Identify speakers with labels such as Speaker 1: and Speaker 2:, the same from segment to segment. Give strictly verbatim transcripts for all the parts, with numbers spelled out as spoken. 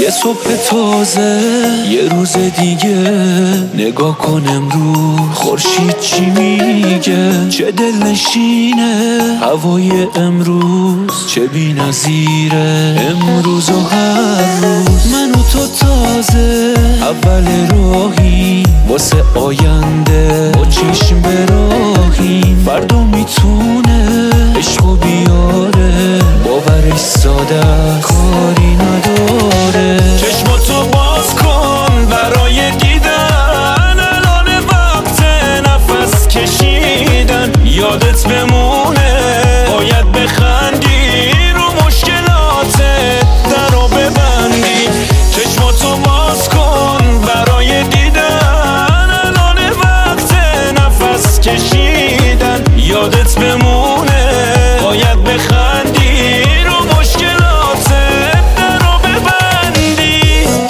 Speaker 1: یه صبح تازه، یه روز دیگه، نگاه کن امروز خورشید چی میگه. چه دلنشینه هوای امروز، چه بی‌نظیره امروز و هر روز. من و تو تازه اول راهی واسه آینده، با چشم به راهیم. فردا میتونه عشقو بیاره، باورش ساده کاری نداره. چشماتو باز کن برای دیدن، الان وقت نفس کشیدن. یادت بمونه باید بخندی، رو مشکلاتت درو ببندی. چشماتو باز کن برای دیدن، الان وقت نفس کشیدن. یادت بمونه باید بخندی، رو مشکلاتت درو ببندی.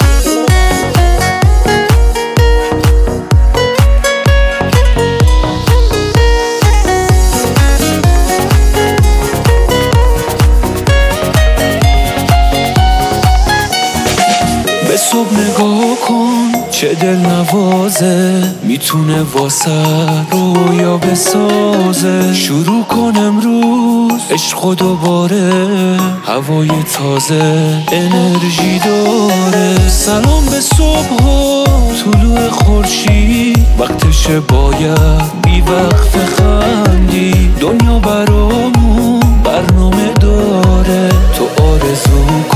Speaker 1: به صبح نگاه کن چه دل نوازه، میتونه واسه رویا بسازه. شروع کن امروز عشق و دوباره، هوای تازه انرژی داره. سلام به صبح و طلوع خورشید، وقتشه باید بی وقت خندی. دنیا برامون برنامه داره، تو آرزو